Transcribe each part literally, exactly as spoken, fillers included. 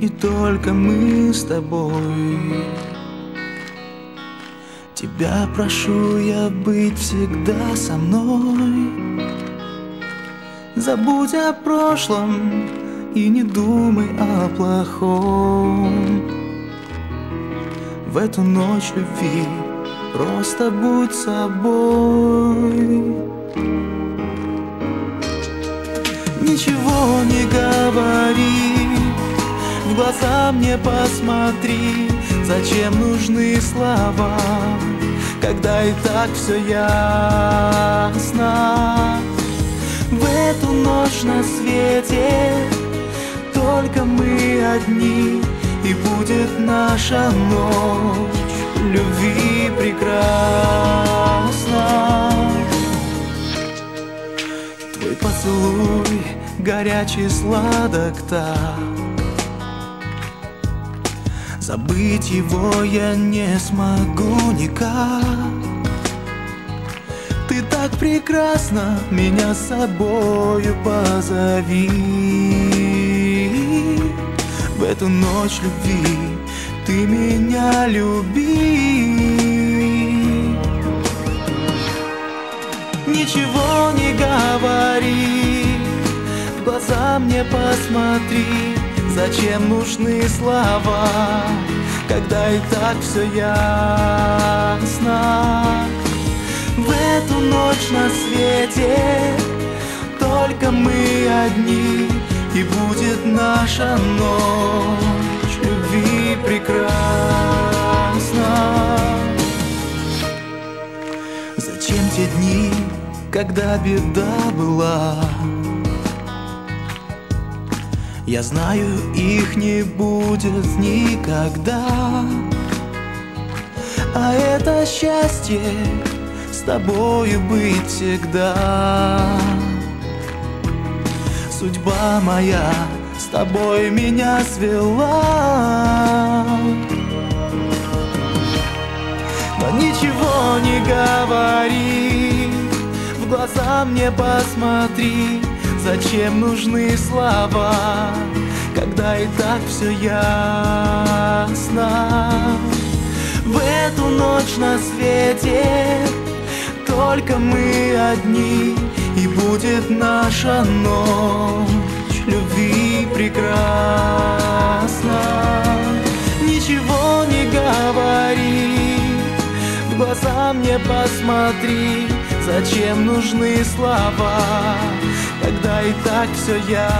и только мы с тобой. Тебя прошу я быть всегда со мной. Забудь о прошлом и не думай о плохом. В эту ночь любви просто будь собой. Ничего не говори, в глаза мне посмотри. Зачем нужны слова, когда и так все ясно? В эту ночь на свете только мы одни, и будет наша ночь любви прекрасна. Твой поцелуй горячий, сладок так, забыть его я не смогу никак. Ты так прекрасна, меня с собою позови. В эту ночь любви ты меня люби. Ничего не говори, в глаза мне посмотри. Зачем нужны слова, когда и так все ясно? В эту ночь на свете только мы одни, и будет наша ночь любви прекрасна. Зачем те дни, когда беда была? Я знаю, их не будет никогда. А это счастье с тобою быть всегда. Судьба моя с тобой меня свела. Но ничего не говори, в глаза мне посмотри. Зачем нужны слова, когда и так все ясно? В эту ночь на свете только мы одни, и будет наша ночь любви прекрасна. Ничего не говори, в глаза мне посмотри. Зачем нужны слова, когда и так все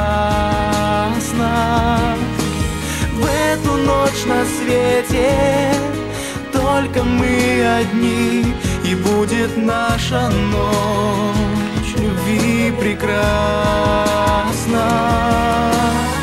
ясно? В эту ночь на свете только мы одни, и будет наша ночь любви прекрасна.